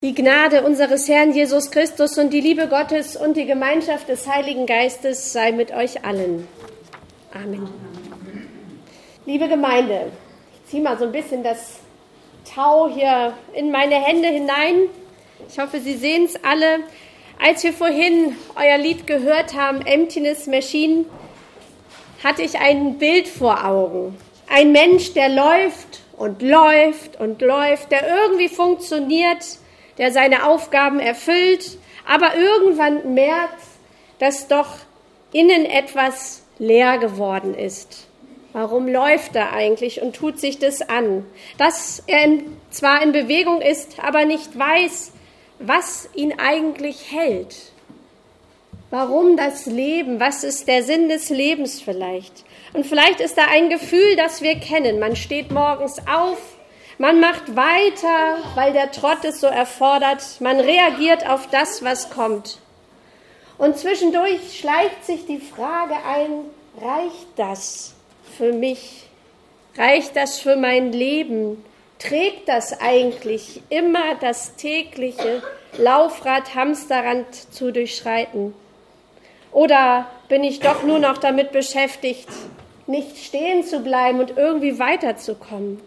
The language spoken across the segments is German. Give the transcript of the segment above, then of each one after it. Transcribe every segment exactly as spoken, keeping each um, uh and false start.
Die Gnade unseres Herrn Jesus Christus und die Liebe Gottes und die Gemeinschaft des Heiligen Geistes sei mit euch allen. Amen. Liebe Gemeinde, ich ziehe mal so ein bisschen das Tau hier in meine Hände hinein. Ich hoffe, Sie sehen es alle. Als wir vorhin euer Lied gehört haben, Emptiness Machine, hatte ich ein Bild vor Augen. Ein Mensch, der läuft und läuft und läuft, der irgendwie funktioniert, der seine Aufgaben erfüllt, aber irgendwann merkt, dass doch innen etwas leer geworden ist. Warum läuft er eigentlich und tut sich das an? Dass er in, zwar in Bewegung ist, aber nicht weiß, was ihn eigentlich hält. Warum das Leben? Was ist der Sinn des Lebens vielleicht? Und vielleicht ist da ein Gefühl, das wir kennen. Man steht morgens auf, man macht weiter, weil der Trott es so erfordert. Man reagiert auf das, was kommt. Und zwischendurch schleicht sich die Frage ein, reicht das für mich? Reicht das für mein Leben? Trägt das eigentlich immer das tägliche Laufrad, Hamsterrad zu durchschreiten? Oder bin ich doch nur noch damit beschäftigt, nicht stehen zu bleiben und irgendwie weiterzukommen?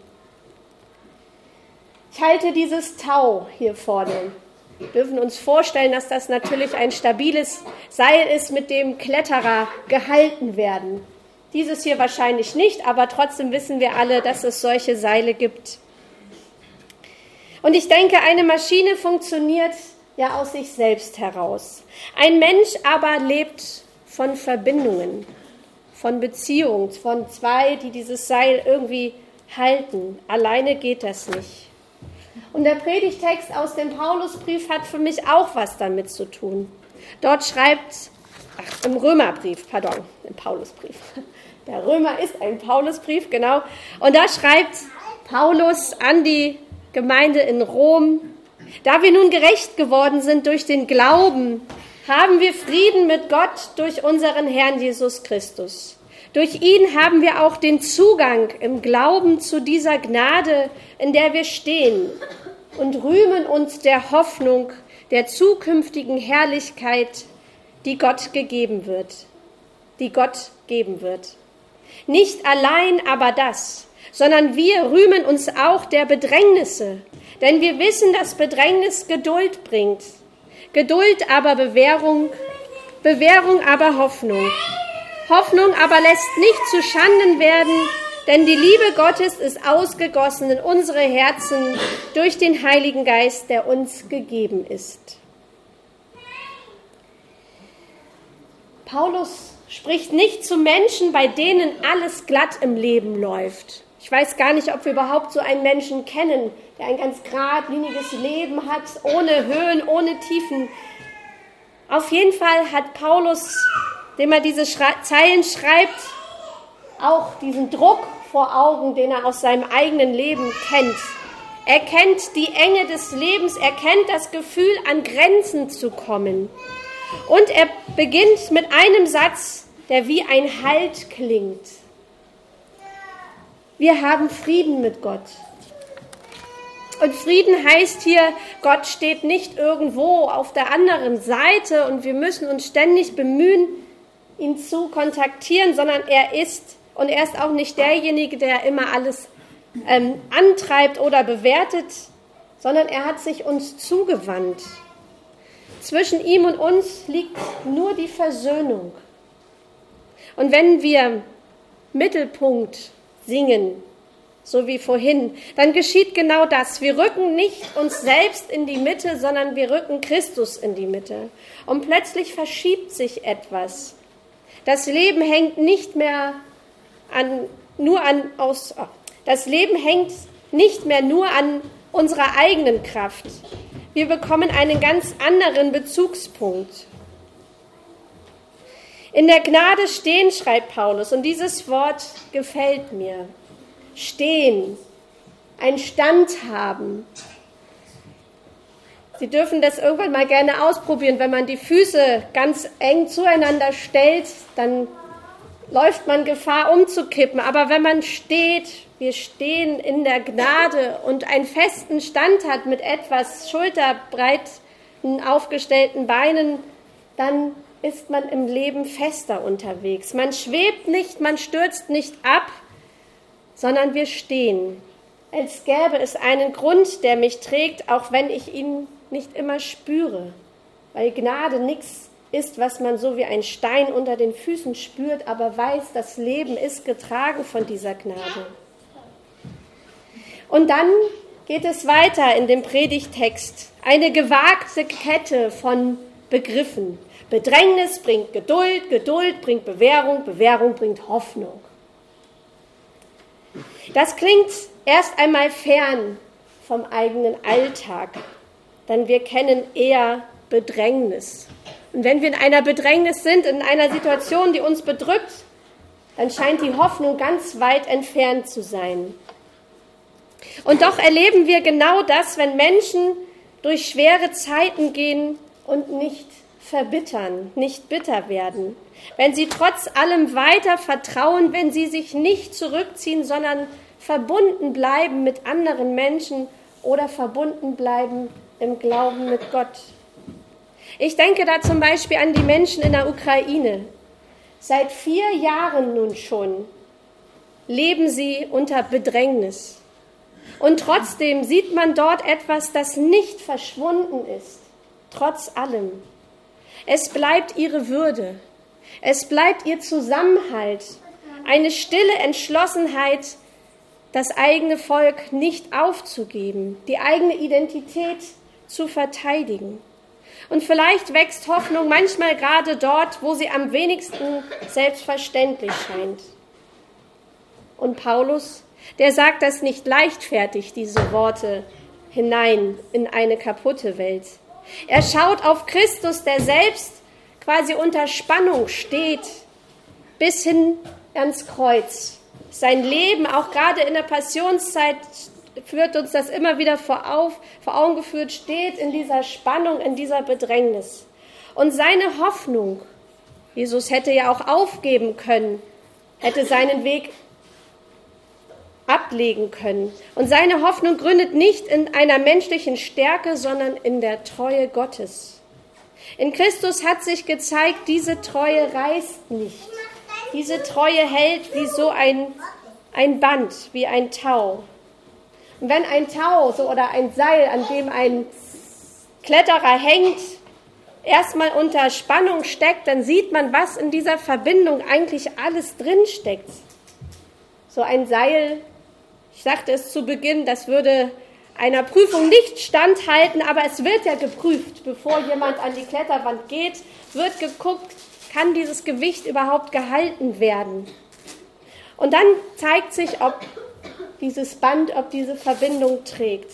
Ich halte dieses Tau hier vorne. Wir dürfen uns vorstellen, dass das natürlich ein stabiles Seil ist, mit dem Kletterer gehalten werden. Dieses hier wahrscheinlich nicht, aber trotzdem wissen wir alle, dass es solche Seile gibt. Und ich denke, eine Maschine funktioniert ja aus sich selbst heraus. Ein Mensch aber lebt von Verbindungen, von Beziehungen, von zwei, die dieses Seil irgendwie halten. Alleine geht das nicht. Und der Predigtext aus dem Paulusbrief hat für mich auch was damit zu tun. Dort schreibt, ach, im Römerbrief, pardon, im Paulusbrief. Der Römer ist ein Paulusbrief, genau. Und da schreibt Paulus an die Gemeinde in Rom: Da wir nun gerecht geworden sind durch den Glauben, haben wir Frieden mit Gott durch unseren Herrn Jesus Christus. Durch ihn haben wir auch den Zugang im Glauben zu dieser Gnade, in der wir stehen, und rühmen uns der Hoffnung der zukünftigen Herrlichkeit, die Gott gegeben wird, die Gott geben wird. Nicht allein aber das, sondern wir rühmen uns auch der Bedrängnisse, denn wir wissen, dass Bedrängnis Geduld bringt, Geduld aber Bewährung, Bewährung aber Hoffnung. Hoffnung aber lässt nicht zu Schanden werden, denn die Liebe Gottes ist ausgegossen in unsere Herzen durch den Heiligen Geist, der uns gegeben ist. Paulus spricht nicht zu Menschen, bei denen alles glatt im Leben läuft. Ich weiß gar nicht, ob wir überhaupt so einen Menschen kennen, der ein ganz geradliniges Leben hat, ohne Höhen, ohne Tiefen. Auf jeden Fall hat Paulus, dem er diese Schre- Zeilen schreibt, auch diesen Druck vor Augen, den er aus seinem eigenen Leben kennt. Er kennt die Enge des Lebens, er kennt das Gefühl, an Grenzen zu kommen. Und er beginnt mit einem Satz, der wie ein Halt klingt. Wir haben Frieden mit Gott. Und Frieden heißt hier, Gott steht nicht irgendwo auf der anderen Seite und wir müssen uns ständig bemühen, ihn zu kontaktieren, sondern er ist, und er ist auch nicht derjenige, der immer alles ähm, antreibt oder bewertet, sondern er hat sich uns zugewandt. Zwischen ihm und uns liegt nur die Versöhnung. Und wenn wir Mittelpunkt singen, so wie vorhin, dann geschieht genau das. Wir rücken nicht uns selbst in die Mitte, sondern wir rücken Christus in die Mitte. Und plötzlich verschiebt sich etwas. Das Leben hängt nicht mehr an, nur an, aus, oh, das Leben hängt nicht mehr nur an unserer eigenen Kraft. Wir bekommen einen ganz anderen Bezugspunkt. In der Gnade stehen, schreibt Paulus, und dieses Wort gefällt mir. Stehen, ein Stand haben. Sie dürfen das irgendwann mal gerne ausprobieren. Wenn man die Füße ganz eng zueinander stellt, dann läuft man Gefahr umzukippen. Aber wenn man steht, wir stehen in der Gnade und einen festen Stand hat mit etwas schulterbreiten aufgestellten Beinen, dann ist man im Leben fester unterwegs. Man schwebt nicht, man stürzt nicht ab, sondern wir stehen. Als gäbe es einen Grund, der mich trägt, auch wenn ich ihn nicht immer spüre. Weil Gnade nichts ist, was man so wie ein Stein unter den Füßen spürt, aber weiß, das Leben ist getragen von dieser Gnade. Und dann geht es weiter in dem Predigtext. Eine gewagte Kette von Begriffen. Bedrängnis bringt Geduld, Geduld bringt Bewährung, Bewährung bringt Hoffnung. Das klingt erst einmal fern vom eigenen Alltag, denn wir kennen eher Bedrängnis. Und wenn wir in einer Bedrängnis sind, in einer Situation, die uns bedrückt, dann scheint die Hoffnung ganz weit entfernt zu sein. Und doch erleben wir genau das, wenn Menschen durch schwere Zeiten gehen und nicht verbittern, nicht bitter werden. Wenn sie trotz allem weiter vertrauen, wenn sie sich nicht zurückziehen, sondern verbunden bleiben mit anderen Menschen oder verbunden bleiben im Glauben mit Gott. Ich denke da zum Beispiel an die Menschen in der Ukraine. Seit vier Jahren nun schon leben sie unter Bedrängnis. Und trotzdem sieht man dort etwas, das nicht verschwunden ist, trotz allem. Es bleibt ihre Würde, es bleibt ihr Zusammenhalt, eine stille Entschlossenheit, das eigene Volk nicht aufzugeben, die eigene Identität zu verteidigen. Und vielleicht wächst Hoffnung manchmal gerade dort, wo sie am wenigsten selbstverständlich scheint. Und Paulus, der sagt das nicht leichtfertig, diese Worte, hinein in eine kaputte Welt. Er schaut auf Christus, der selbst quasi unter Spannung steht, bis hin ans Kreuz. Sein Leben, auch gerade in der Passionszeit, führt uns das immer wieder vor, auf, vor Augen geführt, steht in dieser Spannung, in dieser Bedrängnis. Und seine Hoffnung, Jesus hätte ja auch aufgeben können, hätte seinen Weg ablegen können. Und seine Hoffnung gründet nicht in einer menschlichen Stärke, sondern in der Treue Gottes. In Christus hat sich gezeigt, diese Treue reißt nicht. Diese Treue hält wie so ein, ein Band, wie ein Tau. Und wenn ein Tau so oder ein Seil, an dem ein Kletterer hängt, erstmal unter Spannung steckt, dann sieht man, was in dieser Verbindung eigentlich alles drinsteckt. So ein Seil, ich sagte es zu Beginn, das würde einer Prüfung nicht standhalten, aber es wird ja geprüft, bevor jemand an die Kletterwand geht, wird geguckt, kann dieses Gewicht überhaupt gehalten werden. Und dann zeigt sich, ob dieses Band, ob diese Verbindung trägt.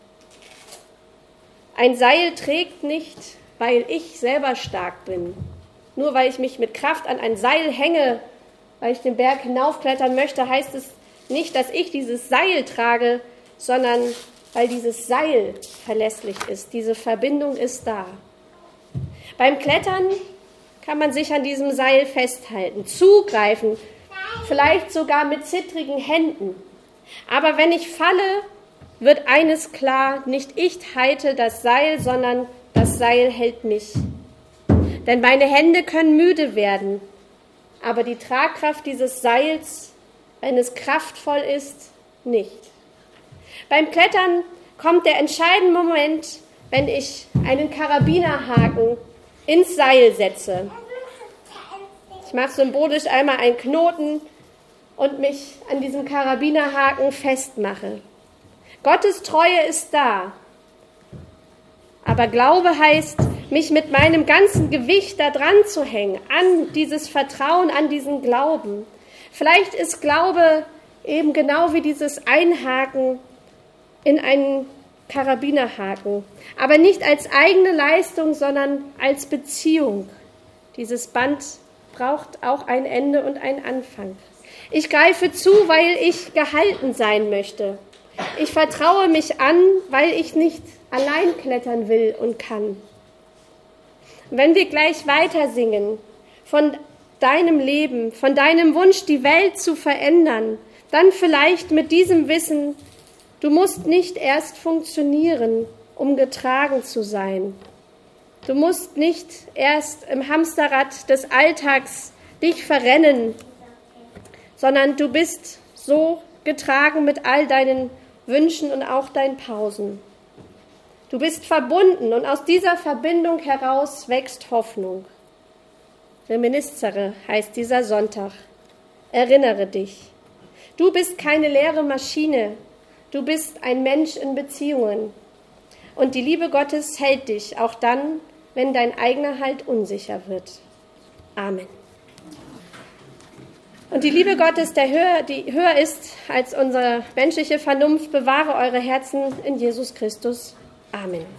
Ein Seil trägt nicht, weil ich selber stark bin. Nur weil ich mich mit Kraft an ein Seil hänge, weil ich den Berg hinaufklettern möchte, heißt es nicht, dass ich dieses Seil trage, sondern weil dieses Seil verlässlich ist. Diese Verbindung ist da. Beim Klettern kann man sich an diesem Seil festhalten, zugreifen, vielleicht sogar mit zittrigen Händen. Aber wenn ich falle, wird eines klar, nicht ich halte das Seil, sondern das Seil hält mich. Denn meine Hände können müde werden, aber die Tragkraft dieses Seils, wenn es kraftvoll ist, nicht. Beim Klettern kommt der entscheidende Moment, wenn ich einen Karabinerhaken ins Seil setze. Ich mache symbolisch einmal einen Knoten und mich an diesem Karabinerhaken festmache. Gottes Treue ist da. Aber Glaube heißt, mich mit meinem ganzen Gewicht da dran zu hängen, an dieses Vertrauen, an diesen Glauben. Vielleicht ist Glaube eben genau wie dieses Einhaken in einen Karabinerhaken, aber nicht als eigene Leistung, sondern als Beziehung. Dieses Band braucht auch ein Ende und einen Anfang. Ich greife zu, weil ich gehalten sein möchte. Ich vertraue mich an, weil ich nicht allein klettern will und kann. Wenn wir gleich weiter singen, von deinem Leben, von deinem Wunsch, die Welt zu verändern, dann vielleicht mit diesem Wissen, du musst nicht erst funktionieren, um getragen zu sein. Du musst nicht erst im Hamsterrad des Alltags dich verrennen, sondern du bist so getragen mit all deinen Wünschen und auch deinen Pausen. Du bist verbunden und aus dieser Verbindung heraus wächst Hoffnung. Reminiscere heißt dieser Sonntag. Erinnere dich. Du bist keine leere Maschine. Du bist ein Mensch in Beziehungen. Und die Liebe Gottes hält dich auch dann, wenn dein eigener Halt unsicher wird. Amen. Und die Liebe Gottes, der höher, die höher ist als unsere menschliche Vernunft, bewahre eure Herzen in Jesus Christus. Amen.